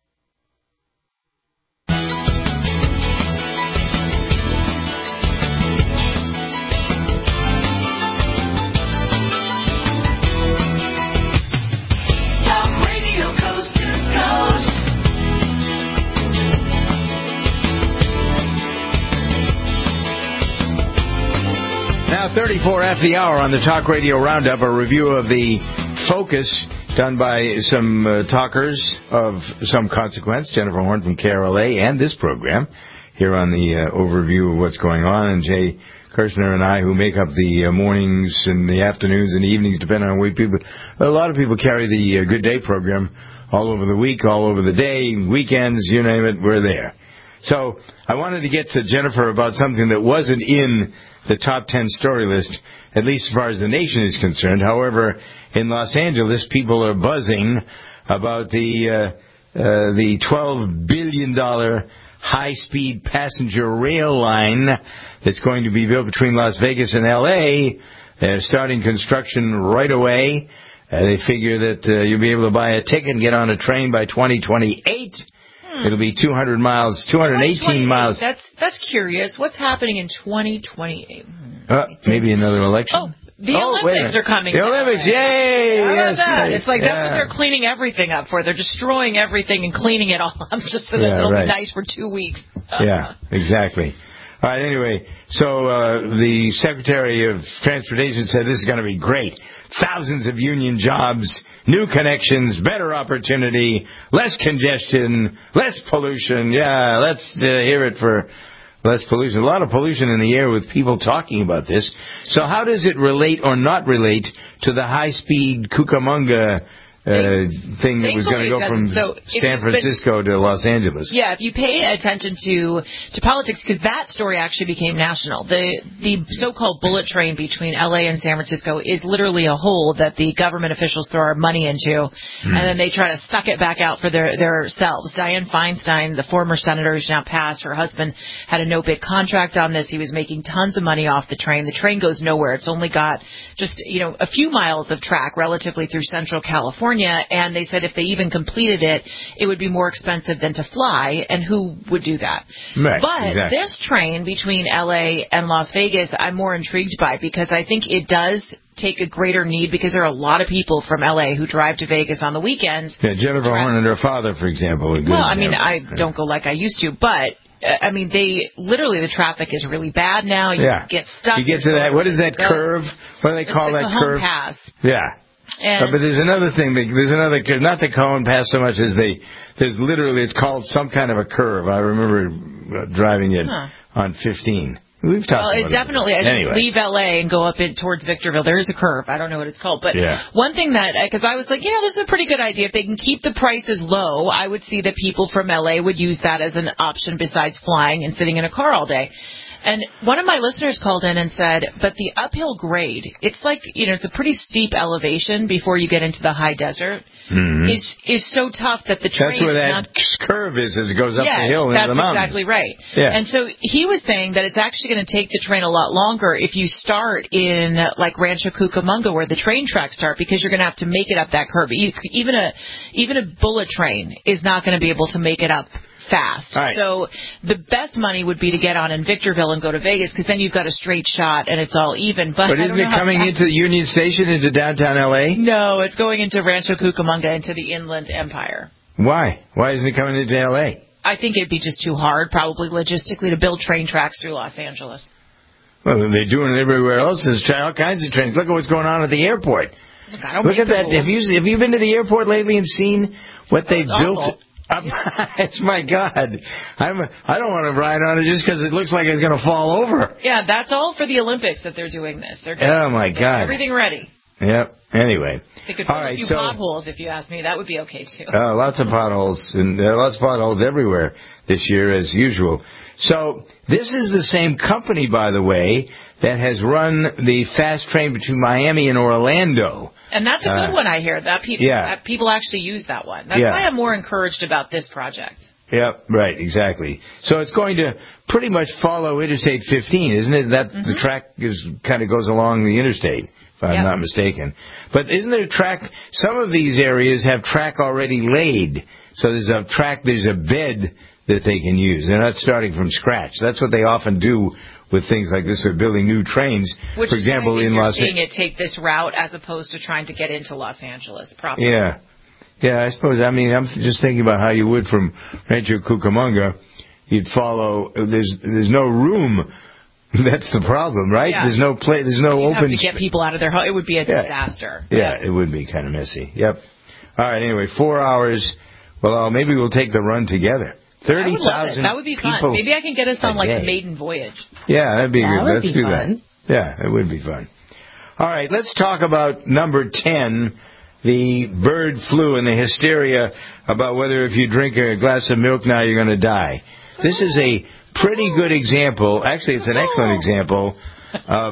[SPEAKER 4] Now 34 after the hour on the Talk Radio Roundup, a review of the Focus done by some talkers of some consequence, Jennifer Horn from KRLA, and this program here on the overview of what's going on, and Jay Kirshner and I, who make up the mornings and the afternoons and the evenings, depending on what people. A lot of people carry the Good Day program all over the week, all over the day, weekends, you name it, we're there. So I wanted to get to Jennifer about something that wasn't in the top 10 story list, at least as far as the nation is concerned. However, in Los Angeles, people are buzzing about the $12 billion high-speed passenger rail line that's going to be built between Las Vegas and L.A. They're starting construction right away. They figure that you'll be able to buy a ticket and get on a train by 2028. It'll be 200 miles, 218 miles.
[SPEAKER 15] That's curious. What's happening in 2028?
[SPEAKER 4] Maybe another election.
[SPEAKER 15] Oh, the Olympics are coming.
[SPEAKER 4] The Olympics, yay!
[SPEAKER 15] How about
[SPEAKER 4] Yes,
[SPEAKER 15] that?
[SPEAKER 4] right.
[SPEAKER 15] It's like that's what they're cleaning everything up for. They're destroying everything and cleaning it all up just so that it'll be nice for 2 weeks.
[SPEAKER 4] Yeah, exactly. All right, anyway, so the Secretary of Transportation said this is going to be great. Thousands of union jobs, new connections, better opportunity, less congestion, less pollution. Yeah, let's hear it for less pollution. A lot of pollution in the air with people talking about this. So how does it relate or not relate to the high-speed Cucamonga thing that was going to go from San Francisco to Los Angeles?
[SPEAKER 15] Yeah, if you pay attention to politics, because that story actually became national. The so-called bullet train between L.A. and San Francisco is literally a hole that the government officials throw our money into, and then they try to suck it back out for themselves. Dianne Feinstein, the former senator who's now passed, her husband had a no-bid contract on this. He was making tons of money off the train. The train goes nowhere. It's only got just, a few miles of track relatively through central California. And they said if they even completed it, it would be more expensive than to fly, and who would do that?
[SPEAKER 4] Right,
[SPEAKER 15] but
[SPEAKER 4] exactly.
[SPEAKER 15] This train between L.A. and Las Vegas, I'm more intrigued by, because I think it does take a greater need, because there are a lot of people from L.A. who drive to Vegas on the weekends.
[SPEAKER 4] Yeah, Jennifer Horn and her father, for example.
[SPEAKER 15] I don't go like I used to, but the traffic is really bad now. You get stuck.
[SPEAKER 4] You get to that. What is that curve? What do they call that curve?
[SPEAKER 15] Home pass.
[SPEAKER 4] Yeah. But there's another thing. There's another curve. Not the Cohen Pass so much as there's literally, it's called some kind of a curve. I remember driving it on 15. We've talked about it.
[SPEAKER 15] Definitely, as you leave L.A. and go up towards Victorville, there is a curve. I don't know what it's called. But one thing because I was like, this is a pretty good idea. If they can keep the prices low, I would see that people from L.A. would use that as an option besides flying and sitting in a car all day. And one of my listeners called in and said, but the uphill grade, it's like, it's a pretty steep elevation before you get into the high desert, is so tough that the train...
[SPEAKER 4] That's where that curve is as it goes up the hill into the mountains.
[SPEAKER 15] That's exactly right.
[SPEAKER 4] Yeah.
[SPEAKER 15] And so he was saying that it's actually going to take the train a lot longer if you start in, like, Rancho Cucamonga, where the train tracks start, because you're going to have to make it up that curve. Even a bullet train is not going to be able to make it up fast.
[SPEAKER 4] Right.
[SPEAKER 15] So the best money would be to get on in Victorville and go to Vegas, because then you've got a straight shot and it's all even. But
[SPEAKER 4] isn't it coming into the Union Station, into downtown L.A.?
[SPEAKER 15] No, it's going into Rancho Cucamonga, into the Inland Empire.
[SPEAKER 4] Why? Why isn't it coming into L.A.?
[SPEAKER 15] I think it'd be just too hard, probably logistically, to build train tracks through Los Angeles.
[SPEAKER 4] Well, they're doing it everywhere else. There's all kinds of trains. Look at what's going on at the airport. Look at that. Have you been to the airport lately and seen what they've built? It's my God. I don't want to ride on it just because it looks like it's going to fall over.
[SPEAKER 15] Yeah, that's all for the Olympics that they're doing this.
[SPEAKER 4] Oh my God.
[SPEAKER 15] Everything ready.
[SPEAKER 4] Yep. Anyway.
[SPEAKER 15] They could put a few potholes, if you ask me. That would be okay too.
[SPEAKER 4] Lots of potholes, and lots of potholes everywhere this year as usual. So this is the same company, by the way, that has run the fast train between Miami and Orlando.
[SPEAKER 15] And that's a good one, I hear. That people actually use that one. That's why I'm more encouraged about this project.
[SPEAKER 4] Yep, right, exactly. So it's going to pretty much follow Interstate 15, isn't it? That the track kind of goes along the interstate, if I'm not mistaken. But isn't there track? Some of these areas have track already laid. So there's a bed that they can use. They're not starting from scratch. That's what they often do with things like this. They're building new trains.
[SPEAKER 15] Which
[SPEAKER 4] for example, in Los Angeles,
[SPEAKER 15] seeing it take this route as opposed to trying to get into Los Angeles proper.
[SPEAKER 4] Yeah, I suppose. I mean, I'm just thinking about how you would from Rancho Cucamonga. You'd follow. There's no room. That's the problem, right?
[SPEAKER 15] Yeah.
[SPEAKER 4] There's no place. There's no open.
[SPEAKER 15] You have to get people out of their home. It would be a disaster.
[SPEAKER 4] Yeah, it would be kind of messy. Yep. All right. Anyway, 4 hours. Well, maybe we'll take the run together. 30,000.
[SPEAKER 15] That would be fun. Maybe I can get us on like the maiden voyage.
[SPEAKER 4] Yeah, that'd be good. Let's do that. Yeah, it would be fun. All right, let's talk about number 10, the bird flu and the hysteria about whether if you drink a glass of milk now you're going to die. This is a pretty good example. Actually, it's an excellent example of...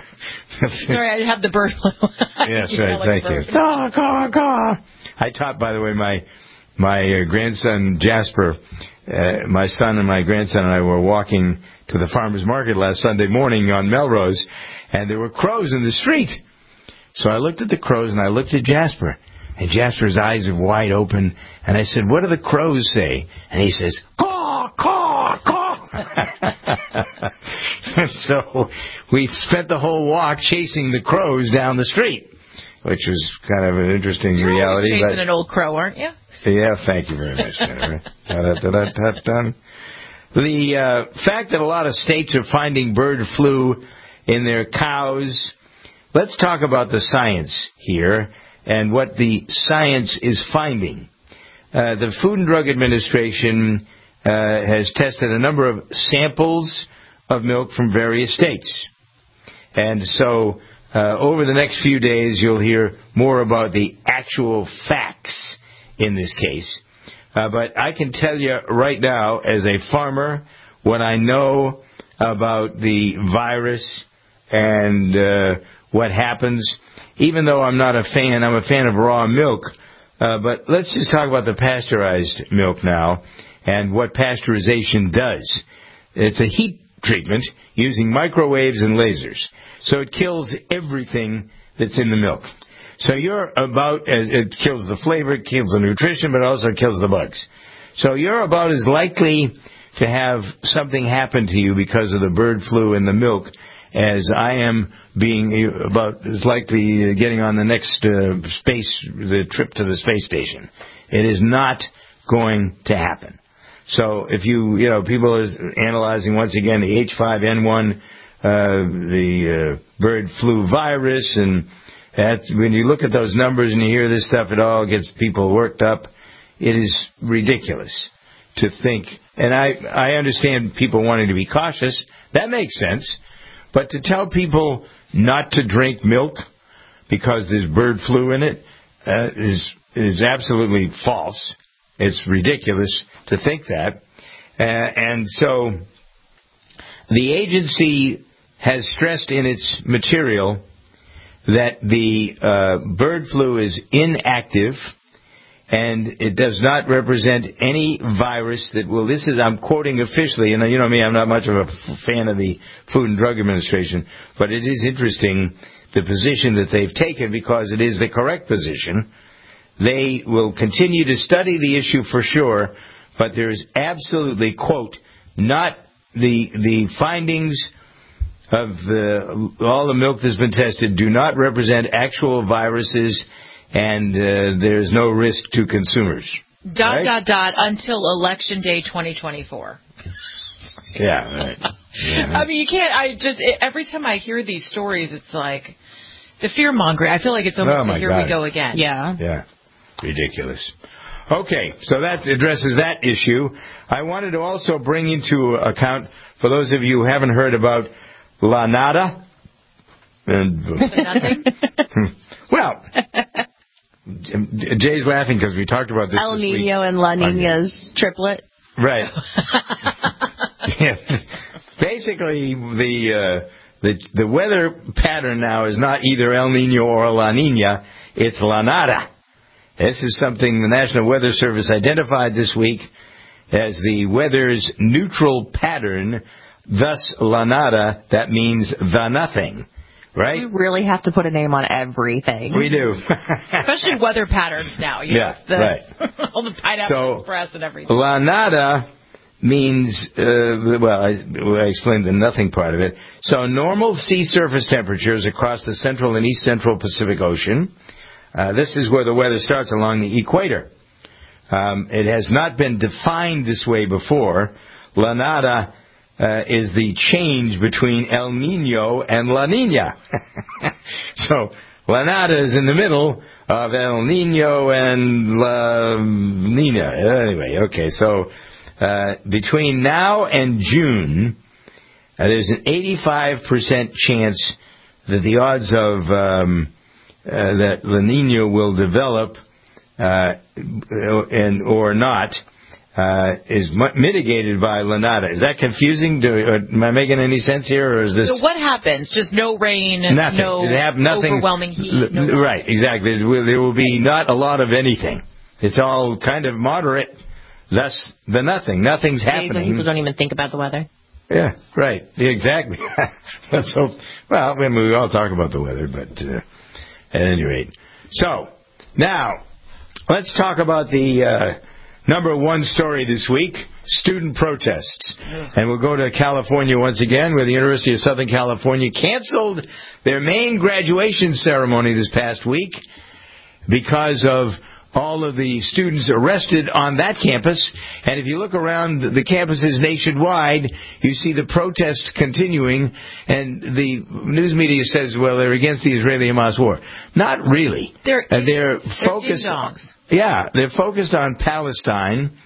[SPEAKER 15] Sorry, I have the bird flu.
[SPEAKER 4] Yes, right. Thank you. Caw, caw, caw. I taught, by the way, my grandson Jasper, my son and my grandson and I were walking to the farmer's market last Sunday morning on Melrose, and there were crows in the street. So I looked at the crows and I looked at Jasper, and Jasper's eyes are wide open, and I said, "What do the crows say?" And he says, "Caw, caw, caw." And so we spent the whole walk chasing the crows down the street, which was kind of an interesting reality.
[SPEAKER 15] You're chasing an old crow, aren't you?
[SPEAKER 4] Yeah, thank you very much, Jennifer. The fact that a lot of states are finding bird flu in their cows, let's talk about the science here and what the science is finding. The Food and Drug Administration has tested a number of samples of milk from various states. And so over the next few days, you'll hear more about the actual facts in this case. But I can tell you right now, as a farmer, what I know about the virus and what happens. Even though I'm not a fan, I'm a fan of raw milk. But let's just talk about the pasteurized milk now and what pasteurization does. It's a heat treatment using microwaves and lasers. So it kills everything that's in the milk. So it kills the flavor, it kills the nutrition, but it also kills the bugs. So you're about as likely to have something happen to you because of the bird flu in the milk as I am being about as likely getting on the next the trip to the space station. It is not going to happen. So if people are analyzing once again the H5N1, the bird flu virus, and when you look at those numbers and you hear this stuff, it all gets people worked up. It is ridiculous to think, and I understand people wanting to be cautious. That makes sense. But to tell people not to drink milk because there's bird flu in it is absolutely false. It's ridiculous to think that. And so the agency has stressed in its material that the bird flu is inactive and it does not represent any virus that will, I'm quoting officially, and you know me, I'm not much of a fan of the Food and Drug Administration, but it is interesting the position that they've taken because it is the correct position. They will continue to study the issue for sure, but there is absolutely, quote, not the findings of all the milk that's been tested do not represent actual viruses, and there's no risk to consumers.
[SPEAKER 15] Until Election Day 2024.
[SPEAKER 4] Yeah, right. Yeah.
[SPEAKER 15] I mean, you can't, every time I hear these stories, it's like the fear-mongering. I feel like it's almost here we go again.
[SPEAKER 5] Yeah.
[SPEAKER 4] Yeah. Ridiculous. Okay, so that addresses that issue. I wanted to also bring into account, for those of you who haven't heard about La Nada.
[SPEAKER 15] Nothing?
[SPEAKER 4] Well, Jay's laughing because we talked about this
[SPEAKER 5] El Nino and La Nina's triplet.
[SPEAKER 4] Right. Yeah. Basically, the weather pattern now is not either El Nino or La Nina, it's La Nada. This is something the National Weather Service identified this week as the weather's neutral pattern, thus La Nada, that means the nothing. Right?
[SPEAKER 5] We really have to put a name on everything.
[SPEAKER 4] We do.
[SPEAKER 15] Especially weather patterns now.
[SPEAKER 4] Right.
[SPEAKER 15] All the Pineapple Express and everything.
[SPEAKER 4] La Nada means, I explained the nothing part of it. So normal sea surface temperatures across the central and east central Pacific Ocean. This is where the weather starts along the equator. It has not been defined this way before. La Nada is the change between El Nino and La Nina. So, La Nada is in the middle of El Nino and La Nina. Anyway, okay, so between now and June, there's an 85% chance that the odds of that La Nina will develop or not is mitigated by La Nada. Is that confusing? Am I making any sense here, or is this?
[SPEAKER 15] So what happens? Just no rain,
[SPEAKER 4] nothing. Nothing.
[SPEAKER 15] Overwhelming heat.
[SPEAKER 4] Right, exactly. There will be not a lot of anything. It's all kind of moderate. Thus, the nothing. Nothing's happening.
[SPEAKER 5] People don't even think about the weather.
[SPEAKER 4] Yeah, right. Exactly. Let's hope. Well, we all talk about the weather, but at any rate. So, now, let's talk about the number one story this week, student protests. And we'll go to California once again, where the University of Southern California canceled their main graduation ceremony this past week because of all of the students arrested on that campus. And if you look around the campuses nationwide, you see the protests continuing, and the news media says, well, they're against the Israeli-Hamas war. Not really. They're focused on, they're focused on Palestine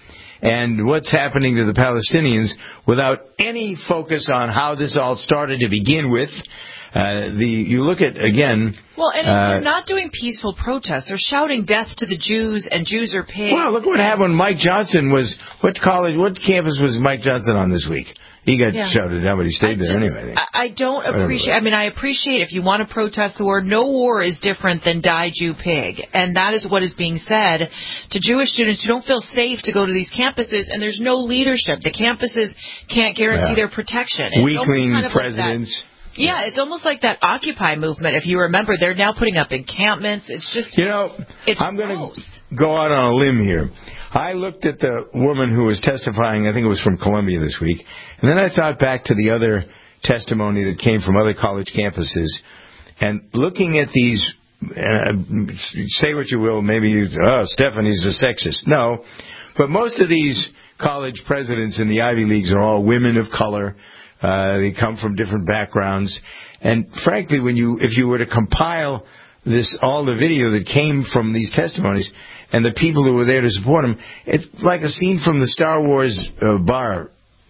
[SPEAKER 4] and what's happening to the Palestinians without any focus on how this all started to begin with. You look at, again...
[SPEAKER 15] Well, and they're not doing peaceful protests. They're shouting death to the Jews, and Jews are pigs.
[SPEAKER 4] Well, look what happened when Mike Johnson was... What campus was Mike Johnson on this week? He got shouted down, but he stayed there anyway. I don't appreciate... I appreciate if you want to protest the war, no war is different than die Jew pig. And that is what is being said to Jewish students who don't feel safe to go to these campuses, and there's no leadership. The campuses can't guarantee their protection. Weakling presidents.
[SPEAKER 15] Yeah, it's almost like that Occupy movement. If you remember, they're now putting up encampments. It's just, I'm going to go out on a limb here. I looked at the woman who was testifying, I think it was from Columbia this week, and then I thought back to the other testimony that came from other college campuses, and looking at these, say what you will, maybe, Stephanie's a sexist. No, but most of these college presidents in the Ivy Leagues are all women of color. They come from different backgrounds, and frankly, if you were to compile all the video that came from these testimonies and the people who were there to support them, it's like a scene from the Star Wars bar.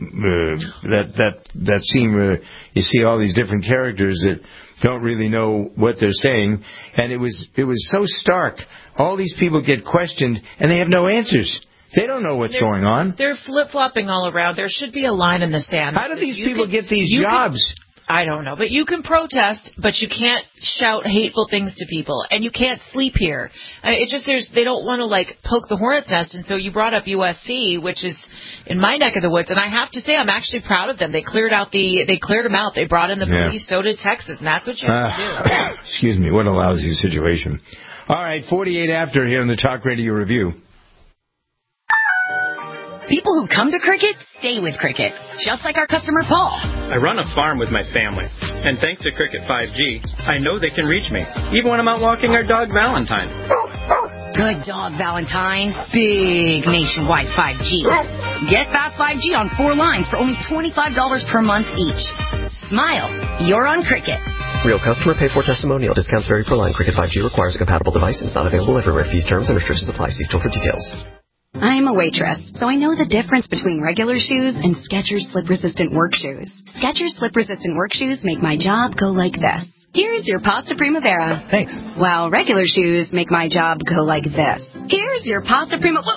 [SPEAKER 15] That scene where you see all these different characters that don't really know what they're saying, and it was so stark. All these people get questioned, and they have no answers. They don't know what's going on. They're flip-flopping all around. There should be a line in the sand. How do these people get these jobs? I don't know. But you can protest, but you can't shout hateful things to people. And you can't sleep here. They don't want to, poke the hornet's nest. And so you brought up USC, which is in my neck of the woods. And I have to say, I'm actually proud of them. They cleared them out. They brought in the police. So did Texas. And that's what you have to do. Excuse me. What a lousy situation. All right, 48 after here in the Talk Radio Review.
[SPEAKER 12] People who come to Cricket stay with Cricket, just like our customer Paul.
[SPEAKER 1] I run a farm with my family, and thanks to Cricket 5G, I know they can reach me, even when I'm out walking our dog Valentine.
[SPEAKER 12] Good dog, Valentine. Big nationwide 5G. Get fast 5G on 4 lines for only $25 per month each. Smile. You're on Cricket.
[SPEAKER 6] Real customer pay for testimonial. Discounts vary per line. Cricket 5G requires a compatible device and is not available everywhere. Fees, terms, and restrictions apply. See store for details.
[SPEAKER 13] I'm a waitress, so I know the difference between regular shoes and Skechers slip-resistant work shoes. Skechers slip-resistant work shoes make my job go like this. Here's your Pasta Primavera.
[SPEAKER 6] Thanks.
[SPEAKER 13] While regular shoes make my job go like this. Here's your Pasta Primavera.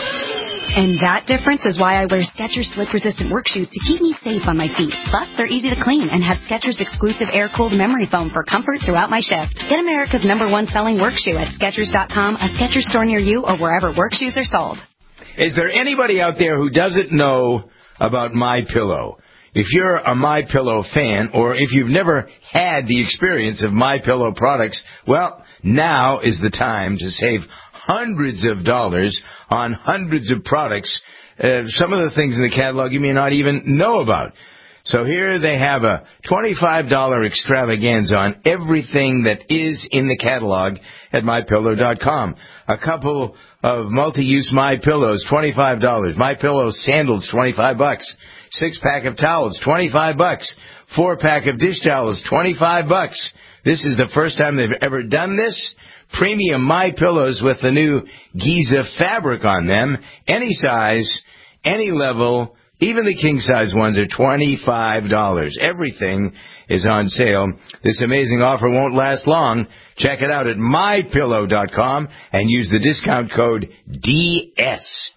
[SPEAKER 13] And that difference is why I wear Skechers slip-resistant work shoes to keep me safe on my feet. Plus, they're easy to clean and have Skechers exclusive air-cooled memory foam for comfort throughout my shift. Get America's #1 selling work shoe at Skechers.com, a Skechers store near you, or wherever work shoes are sold.
[SPEAKER 4] Is there anybody out there who doesn't know about MyPillow? If you're a MyPillow fan, or if you've never had the experience of MyPillow products, well, now is the time to save hundreds of dollars on hundreds of products. Some of the things in the catalog you may not even know about. So here they have a $25 extravaganza on everything that is in the catalog at MyPillow.com. A couple of multi-use MyPillows, $25. MyPillow sandals, $25. 6-pack of towels, $25. 4-pack of dish towels, $25. This is the first time they've ever done this. Premium MyPillows with the new Giza fabric on them. Any size, any level, even the king-size ones are $25. Everything is on sale. This amazing offer won't last long. Check it out at MyPillow.com and use the discount code DS.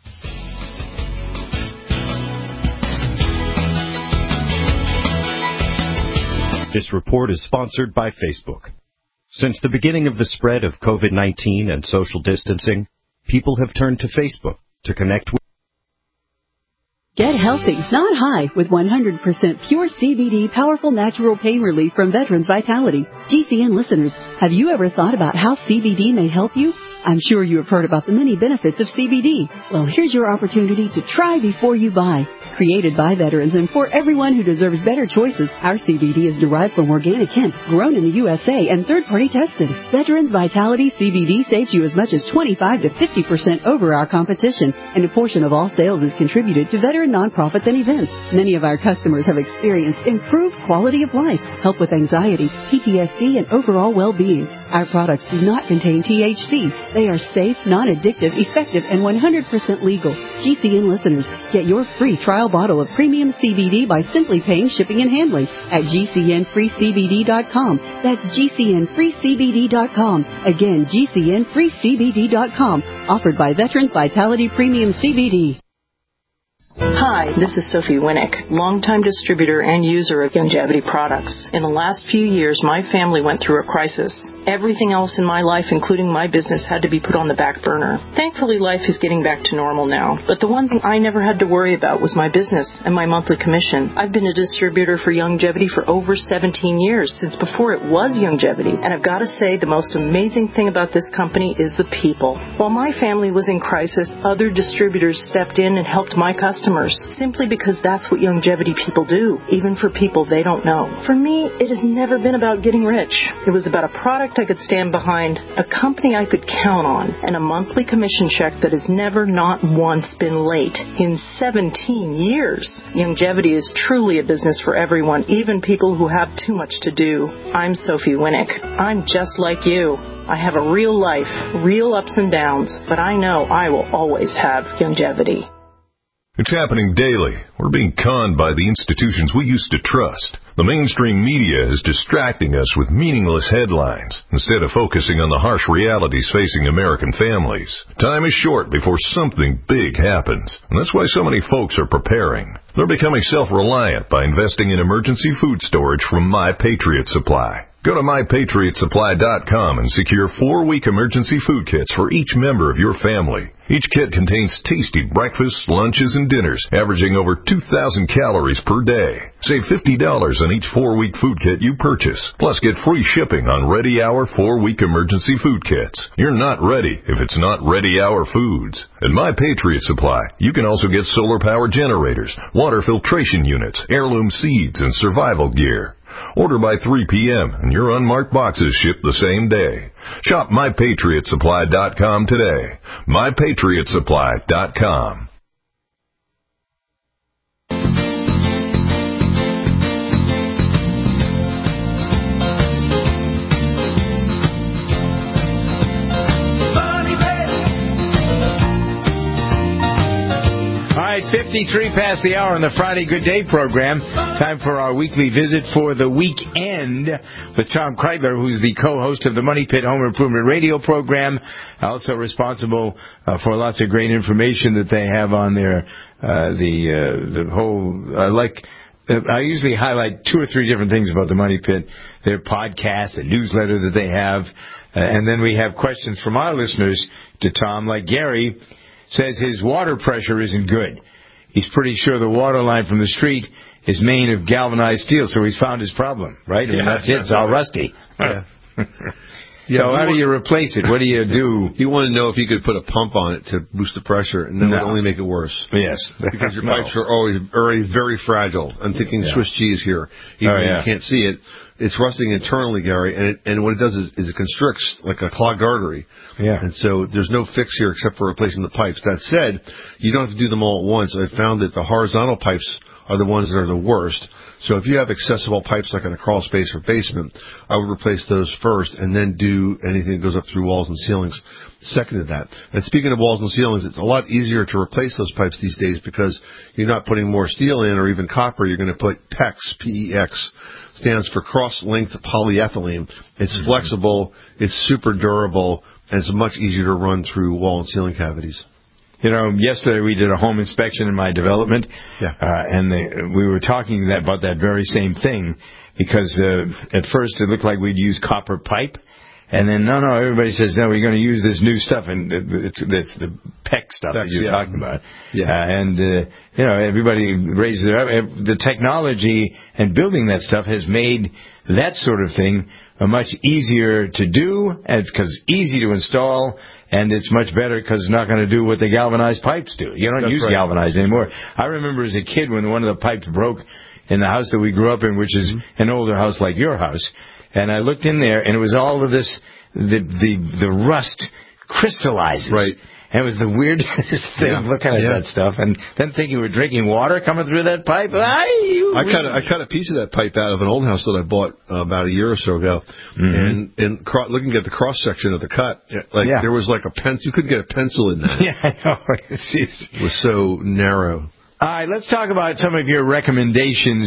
[SPEAKER 7] This report is sponsored by Facebook. Since the beginning of the spread of COVID-19 and social distancing, people have turned to Facebook to connect with.
[SPEAKER 17] Get healthy, not high, with 100% pure CBD powerful natural pain relief from Veterans Vitality. GCN listeners, have you ever thought about how CBD may help you? I'm sure you have heard about the many benefits of CBD. Well, here's your opportunity to try before you buy. Created by veterans and for everyone who deserves better choices, our CBD is derived from organic hemp, grown in the USA, and third-party tested. Veterans Vitality CBD saves you as much as 25 to 50% over our competition, and a portion of all sales is contributed to veterans healthcare and nonprofits and events. Many of our customers have experienced improved quality of life, help with anxiety, PTSD, and overall well-being. Our products do not contain THC. They are safe, non-addictive, effective, and 100% legal. GCN listeners, get your free trial bottle of premium CBD by simply paying shipping and handling at GCNFreeCBD.com. That's GCNFreeCBD.com. Again, GCNFreeCBD.com. Offered by Veterans Vitality Premium CBD.
[SPEAKER 2] Hi, this is Sophie Winnick, longtime distributor and user of Youngevity products. In the last few years, my family went through a crisis. Everything else in my life, including my business, had to be put on the back burner. Thankfully, life is getting back to normal now. But the one thing I never had to worry about was my business and my monthly commission. I've been a distributor for Youngevity for over 17 years, since before it was Youngevity. And I've got to say, the most amazing thing about this company is the people. While my family was in crisis, other distributors stepped in and helped my customers, simply because that's what Youngevity people do, even for people they don't know. For me, it has never been about getting rich. It was about a product I could stand behind, a company I could count on, and a monthly commission check that has never, not once, been late in 17 years. Youngevity is truly a business for everyone, even people who have too much to do. I'm Sophie Winnick. I'm just like you. I have a real life, real ups and downs, but I know I will always have Youngevity.
[SPEAKER 8] It's happening daily. We're being conned by the institutions we used to trust. The mainstream media is distracting us with meaningless headlines instead of focusing on the harsh realities facing American families. Time is short before something big happens, and that's why so many folks are preparing. They're becoming self-reliant by investing in emergency food storage from My Patriot Supply. Go to MyPatriotSupply.com and secure 4-week emergency food kits for each member of your family. Each kit contains tasty breakfasts, lunches, and dinners, averaging over 2,000 calories per day. Save $50 on each 4-week food kit you purchase. Plus, get free shipping on Ready Hour 4-week emergency food kits. You're not ready if it's not Ready Hour foods. At My Patriot Supply, you can also get solar power generators, water filtration units, heirloom seeds, and survival gear. Order by 3 p.m. and your unmarked boxes ship the same day. Shop MyPatriotSupply.com today. MyPatriotSupply.com.
[SPEAKER 4] All right, 53 past the hour on the Friday Good Day program. Time for our weekly visit for the weekend with Tom Kreitler, who's the co-host of the Money Pit Home Improvement Radio program, also responsible for lots of great information that they have on their the whole I usually highlight 2 or 3 different things about the Money Pit, their podcast, the newsletter that they have, and then we have questions from our listeners to Tom, like Gary says his water pressure isn't good. He's pretty sure the water line from the street is made of galvanized steel, so he's found his problem, right? I mean, that's it. It's all rusty.
[SPEAKER 9] Yeah.
[SPEAKER 4] So how do you replace it? What do you do?
[SPEAKER 9] You want to know if you could put a pump on it to boost the pressure, and that would only make it worse.
[SPEAKER 4] Yes.
[SPEAKER 9] Because your pipes are already very fragile. I'm thinking Swiss cheese here. Even though you can't see it. It's rusting internally, Gary, and what it does is it constricts like a clogged artery.
[SPEAKER 4] Yeah.
[SPEAKER 9] And so there's no fix here except for replacing the pipes. That said, you don't have to do them all at once. I found that the horizontal pipes are the ones that are the worst. So if you have accessible pipes like in a crawl space or basement, I would replace those first and then do anything that goes up through walls and ceilings second to that. And speaking of walls and ceilings, it's a lot easier to replace those pipes these days because you're not putting more steel in or even copper. You're going to put PEX, P-E-X, stands for cross-linked polyethylene. It's flexible, it's super durable, and it's much easier to run through wall and ceiling cavities.
[SPEAKER 4] You know, yesterday we did a home inspection in my development, and we were talking about that very same thing because at first it looked like we'd use copper pipe, and then no, everybody says no, we're going to use this new stuff, and it's the PEX stuff that you're talking about. You know, everybody raises the technology and building that stuff has made that sort of thing much easier to do, and because easy to install. And it's much better because it's not going to do what the galvanized pipes do. You don't use galvanized anymore. I remember as a kid when one of the pipes broke in the house that we grew up in, which is an older house like your house, and I looked in there, and it was all of this, the rust crystallizes.
[SPEAKER 9] Right.
[SPEAKER 4] And it was the weirdest thing looking at that stuff. And then thinking we're drinking water coming through that pipe.
[SPEAKER 9] I cut a piece of that pipe out of an old house that I bought about a year or so ago. And looking at the cross-section of the cut, there was like a pencil. You couldn't get a pencil in that.
[SPEAKER 4] Yeah, I know.
[SPEAKER 9] It was so narrow.
[SPEAKER 4] All right, let's talk about some of your recommendations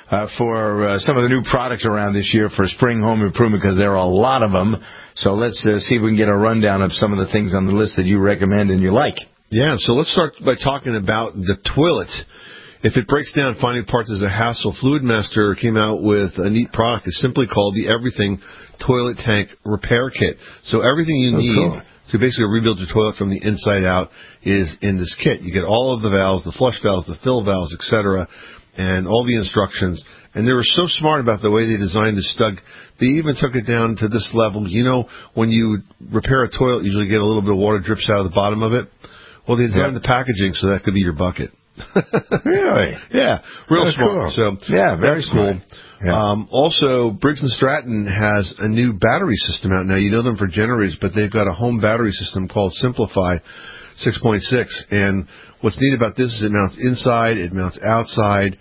[SPEAKER 4] for some of the new products around this year for spring home improvement, because there are a lot of them. So let's see if we can get a rundown of some of the things on the list that you recommend and you like.
[SPEAKER 9] Yeah, so let's start by talking about the toilet. If it breaks down, finding parts is a hassle, Fluid Master came out with a neat product. It's simply called the Everything Toilet Tank Repair Kit. So everything you need to basically rebuild your toilet from the inside out is in this kit. You get all of the valves, the flush valves, the fill valves, etc., and all the instructions. And they were so smart about the way they designed this, Doug. They even took it down to this level. You know, when you repair a toilet, you usually get a little bit of water drips out of the bottom of it. Well, they designed the packaging so that could be your bucket.
[SPEAKER 4] Really?
[SPEAKER 9] Yeah, real
[SPEAKER 4] That's
[SPEAKER 9] smart.
[SPEAKER 4] Cool.
[SPEAKER 9] So
[SPEAKER 4] very
[SPEAKER 9] cool.
[SPEAKER 4] Yeah.
[SPEAKER 9] Also, Briggs & Stratton has a new battery system out now. You know them for generators, but they've got a home battery system called Simplify 6.6. And what's neat about this is it mounts inside, it mounts outside.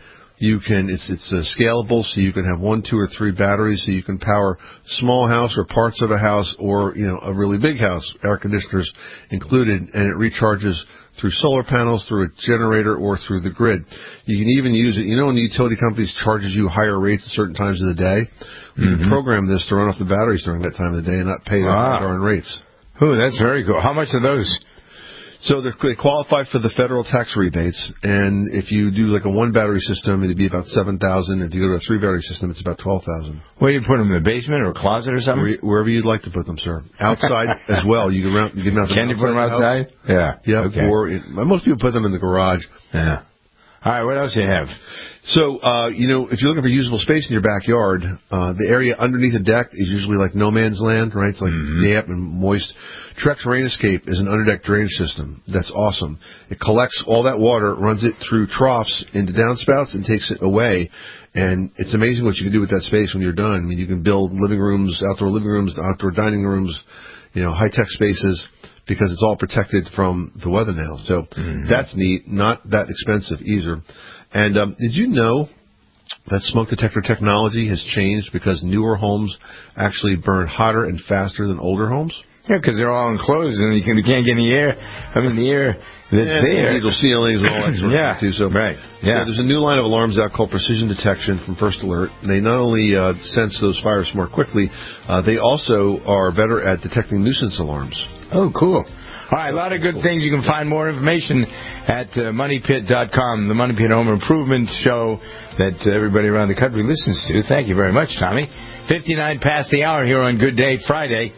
[SPEAKER 9] It's scalable, so you can have 1, 2, or 3 batteries, so you can power small house or parts of a house, or a really big house, air conditioners included, and it recharges through solar panels, through a generator, or through the grid. You can even use it. You know when the utility companies charges you higher rates at certain times of the day? You can program this to run off the batteries during that time of the day and not pay the darn rates.
[SPEAKER 4] Oh, that's very cool. How much are those?
[SPEAKER 9] So they qualify for the federal tax rebates, and if you do like a 1-battery system, it'd be about $7,000. If you go to a 3-battery system, it's about $12,000.
[SPEAKER 4] Where do you put them, in the basement or a closet or something?
[SPEAKER 9] Wherever you'd like to put them, sir. Outside as well. You can mount them.
[SPEAKER 4] Can you put them outside? Yeah.
[SPEAKER 9] Yeah.
[SPEAKER 4] Okay.
[SPEAKER 9] Or most people put them in the garage.
[SPEAKER 4] Yeah. All right. What else do you have?
[SPEAKER 9] So, if you're looking for usable space in your backyard, the area underneath the deck is usually like no man's land, right? It's like damp and moist. Trex Rain Escape is an underdeck drainage system. That's awesome. It collects all that water, runs it through troughs into downspouts, and takes it away. And it's amazing what you can do with that space when you're done. I mean, you can build living rooms, outdoor dining rooms, high-tech spaces, because it's all protected from the weather now. So that's neat. Not that expensive either. And did you know that smoke detector technology has changed because newer homes actually burn hotter and faster than older homes?
[SPEAKER 4] Yeah, because they're all enclosed and you can't get any air. I mean, the air that's there.
[SPEAKER 9] Digital ceilings and all that sort of thing, too. So,
[SPEAKER 4] right. Yeah.
[SPEAKER 9] So there's a new line of alarms out called Precision Detection from First Alert. They not only sense those fires more quickly, they also are better at detecting nuisance alarms.
[SPEAKER 4] Oh, cool. All right, a lot of good things. You can find more information at MoneyPit.com, the Money Pit Home Improvement Show that everybody around the country listens to. Thank you very much, Tommy. 59 past the hour here on Good Day Friday.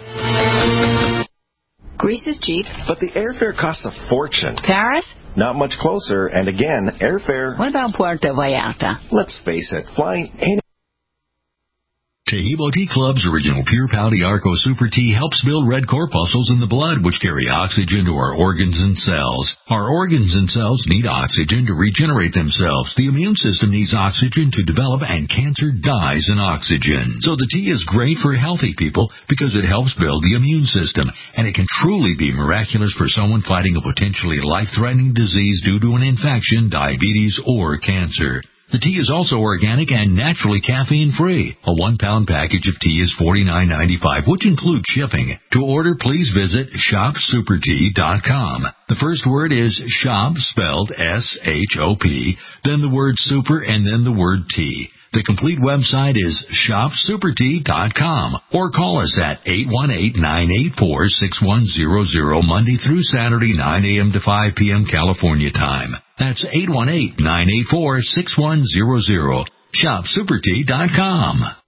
[SPEAKER 3] Greece is cheap.
[SPEAKER 10] But the airfare costs a fortune.
[SPEAKER 3] Paris?
[SPEAKER 10] Not much closer, and again, airfare...
[SPEAKER 3] What about Puerto Vallarta?
[SPEAKER 10] Let's face it, flying any...
[SPEAKER 11] Taheebo Tea Club's original Pure Pau Arco Super Tea helps build red corpuscles in the blood, which carry oxygen to our organs and cells. Our organs and cells need oxygen to regenerate themselves. The immune system needs oxygen to develop, and cancer dies in oxygen. So the tea is great for healthy people because it helps build the immune system, and it can truly be miraculous for someone fighting a potentially life-threatening disease due to an infection, diabetes, or cancer. The tea is also organic and naturally caffeine-free. A 1-pound package of tea is $49.95, which includes shipping. To order, please visit shopsupertea.com. The first word is shop, spelled S-H-O-P, then the word super, and then the word tea. The complete website is shopsupertea.com, or call us at 818-984-6100 Monday through Saturday, 9 a.m. to 5 p.m. California time. That's 818-984-6100. Shopsupertea.com.